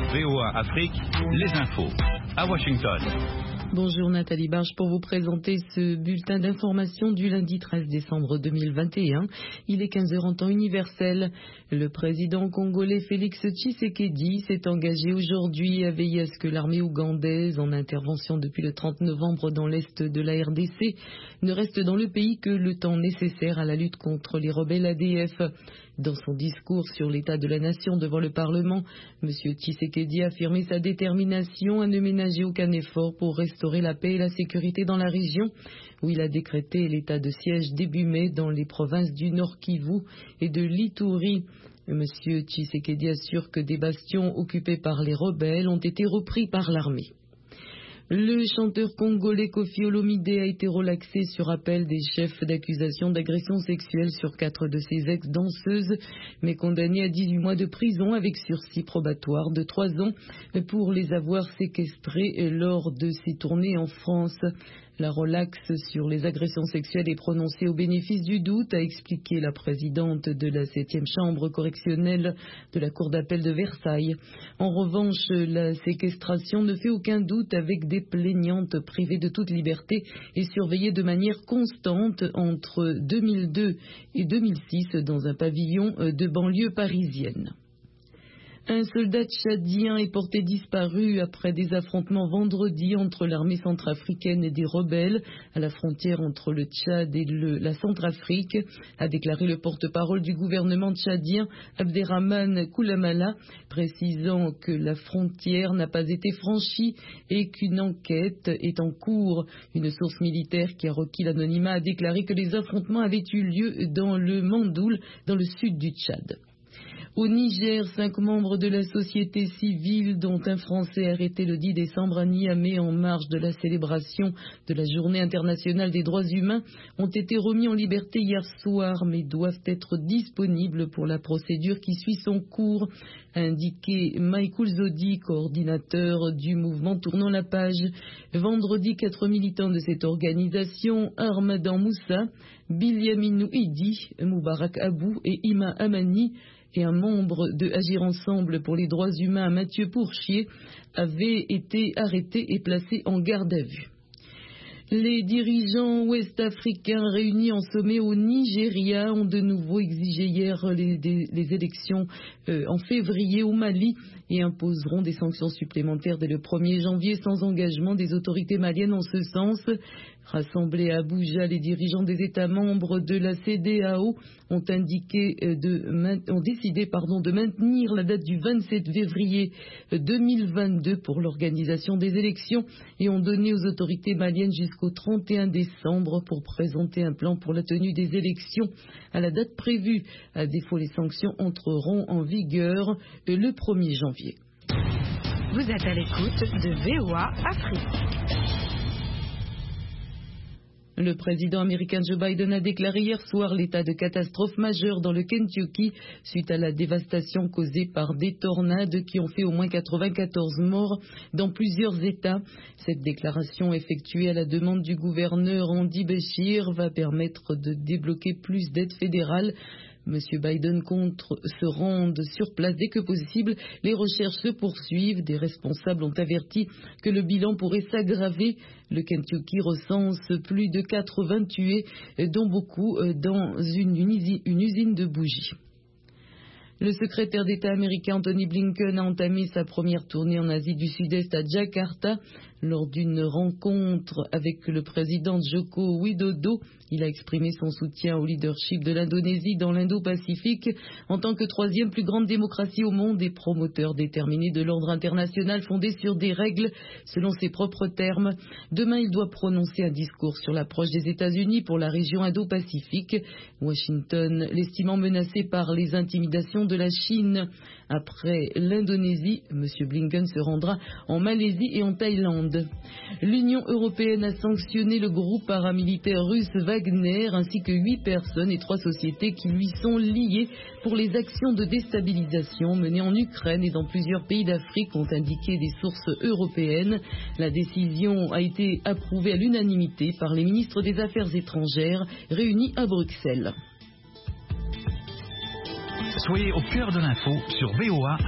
VOA Afrique, les infos. À Washington. Bonjour Nathalie Barge pour vous présenter ce bulletin d'information du lundi 13 décembre 2021. Il est 15h en temps universel. Le président congolais Félix Tshisekedi s'est engagé aujourd'hui à veiller à ce que l'armée ougandaise, en intervention depuis le 30 novembre dans l'est de la RDC, ne reste dans le pays que le temps nécessaire à la lutte contre les rebelles ADF. Dans son discours sur l'état de la nation devant le Parlement, M. Tshisekedi a affirmé sa détermination à ne ménager aucun effort pour restaurer la paix et la sécurité dans la région, où il a décrété l'état de siège début mai dans les provinces du Nord Kivu et de l'Ituri. M. Tshisekedi assure que des bastions occupés par les rebelles ont été repris par l'armée. Le chanteur congolais Koffi Olomide a été relaxé sur appel des chefs d'accusation d'agression sexuelle sur 4 de ses ex-danseuses, mais condamné à 18 mois de prison avec sursis probatoire de 3 ans pour les avoir séquestrés lors de ses tournées en France. La relaxe sur les agressions sexuelles est prononcée au bénéfice du doute, a expliqué la présidente de la 7e chambre correctionnelle de la Cour d'appel de Versailles. En revanche, la séquestration ne fait aucun doute avec des plaignantes privées de toute liberté et surveillées de manière constante entre 2002 et 2006 dans un pavillon de banlieue parisienne. Un soldat tchadien est porté disparu après des affrontements vendredi entre l'armée centrafricaine et des rebelles à la frontière entre le Tchad et la Centrafrique, a déclaré le porte-parole du gouvernement tchadien Abderrahmane Koulamala, précisant que la frontière n'a pas été franchie et qu'une enquête est en cours. Une source militaire qui a requis l'anonymat a déclaré que les affrontements avaient eu lieu dans le Mandoul, dans le sud du Tchad. Au Niger, 5 membres de la société civile, dont un Français arrêté le 10 décembre à Niamey en marge de la célébration de la Journée internationale des droits humains, ont été remis en liberté hier soir, mais doivent être disponibles pour la procédure qui suit son cours, a indiqué Michael Zodi, coordinateur du mouvement Tournons la page. Vendredi, 4 militants de cette organisation, Armadan Moussa, Bilyaminou Idi, Moubarak Abou et Ima Amani, et un membre de Agir Ensemble pour les droits humains, Mathieu Pourchier, avaient été arrêtés et placés en garde à vue. Les dirigeants ouest-africains réunis en sommet au Nigeria ont de nouveau exigé hier les élections en février au Mali et imposeront des sanctions supplémentaires dès le 1er janvier sans engagement des autorités maliennes en ce sens. Rassemblés à Abuja, les dirigeants des États membres de la CEDEAO ont décidé de maintenir la date du 27 février 2022 pour l'organisation des élections et ont donné aux autorités maliennes jusqu'au 31 décembre pour présenter un plan pour la tenue des élections à la date prévue. À défaut, les sanctions entreront en vigueur le 1er janvier. Vous êtes à l'écoute de VOA Afrique. Le président américain Joe Biden a déclaré hier soir l'état de catastrophe majeure dans le Kentucky suite à la dévastation causée par des tornades qui ont fait au moins 94 morts dans plusieurs États. Cette déclaration effectuée à la demande du gouverneur Andy Beshear va permettre de débloquer plus d'aides fédérales. M. Biden compte se rendre sur place dès que possible. Les recherches se poursuivent. Des responsables ont averti que le bilan pourrait s'aggraver. Le Kentucky recense plus de 80 tués, dont beaucoup dans une usine de bougies. Le secrétaire d'État américain Antony Blinken a entamé sa première tournée en Asie du Sud-Est à Jakarta. Lors d'une rencontre avec le président Joko Widodo, il a exprimé son soutien au leadership de l'Indonésie dans l'Indo-Pacifique en tant que 3e plus grande démocratie au monde et promoteur déterminé de l'ordre international fondé sur des règles selon ses propres termes. Demain, il doit prononcer un discours sur l'approche des États-Unis pour la région Indo-Pacifique, Washington l'estimant menacé par les intimidations de la Chine. Après l'Indonésie, M. Blinken se rendra en Malaisie et en Thaïlande. L'Union européenne a sanctionné le groupe paramilitaire russe Wagner ainsi que 8 personnes et 3 sociétés qui lui sont liées pour les actions de déstabilisation menées en Ukraine et dans plusieurs pays d'Afrique, ont indiqué des sources européennes. La décision a été approuvée à l'unanimité par les ministres des Affaires étrangères réunis à Bruxelles. Soyez au cœur de l'info sur VOA